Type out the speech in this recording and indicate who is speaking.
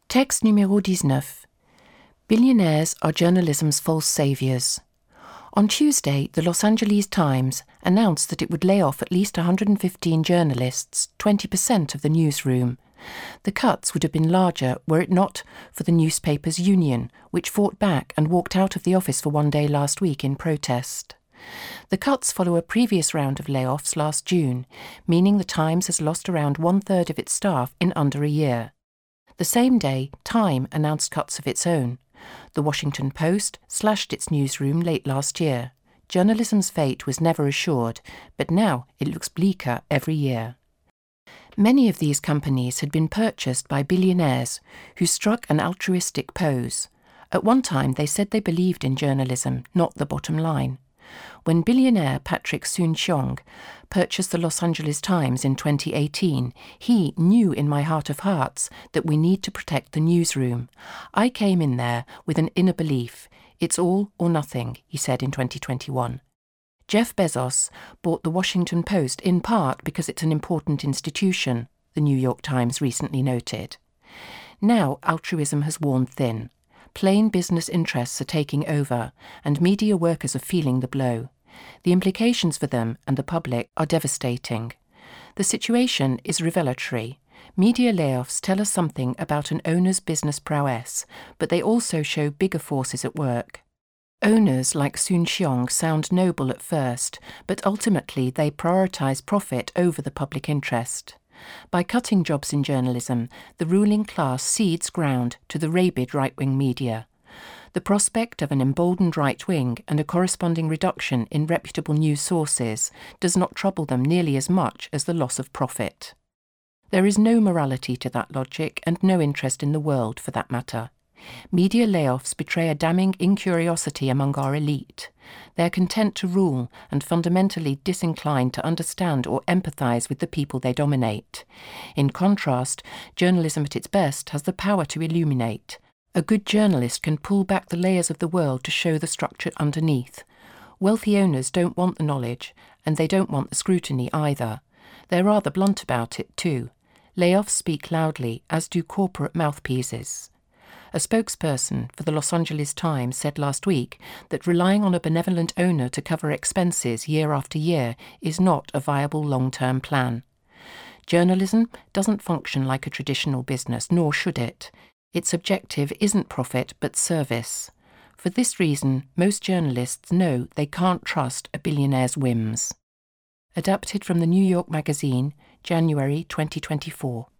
Speaker 1: Texte numéro 19. Billionaires are journalism's false saviours. On Tuesday, the Los Angeles Times announced that it would lay off at least 115 journalists, 20% of the newsroom. The cuts would have been larger were it not for the newspaper's union, which fought back and walked out of the office for one day last week in protest. The cuts follow a previous round of layoffs last June, meaning the Times has lost around one-third of its staff in under a year. The same day, Time announced cuts of its own. The Washington Post slashed its newsroom late last year. Journalism's fate was never assured, but now it looks bleaker every year. Many of these companies had been purchased by billionaires who struck an altruistic pose. At one time, they said they believed in journalism, not the bottom line. When billionaire Patrick Soon-Shiong purchased the Los Angeles Times in 2018, he knew in my heart of hearts that we need to protect the newsroom. I came in there with an inner belief. It's all or nothing, he said in 2021. Jeff Bezos bought the Washington Post in part because it's an important institution, the New York Times recently noted. Now altruism has worn thin. Plain business interests are taking over, and media workers are feeling the blow. The implications for them and the public are devastating. The situation is revelatory. Media layoffs tell us something about an owner's business prowess, but they also show bigger forces at work. Owners like Soon-Shiong sound noble at first, but ultimately they prioritize profit over the public interest. By cutting jobs in journalism, the ruling class cedes ground to the rabid right-wing media. The prospect of an emboldened right wing and a corresponding reduction in reputable news sources does not trouble them nearly as much as the loss of profit. There is no morality to that logic and no interest in the world for that matter. Media layoffs betray a damning incuriosity among our elite. They are content to rule and fundamentally disinclined to understand or empathise with the people they dominate. In contrast, journalism at its best has the power to illuminate. A good journalist can pull back the layers of the world to show the structure underneath. Wealthy owners don't want the knowledge, and they don't want the scrutiny either. They're rather blunt about it too. Layoffs speak loudly, as do corporate mouthpieces. A spokesperson for the Los Angeles Times said last week that relying on a benevolent owner to cover expenses year after year is not a viable long-term plan. Journalism doesn't function like a traditional business, nor should it. Its objective isn't profit but service. For this reason, most journalists know they can't trust a billionaire's whims. Adapted from the New York Magazine, January 2024.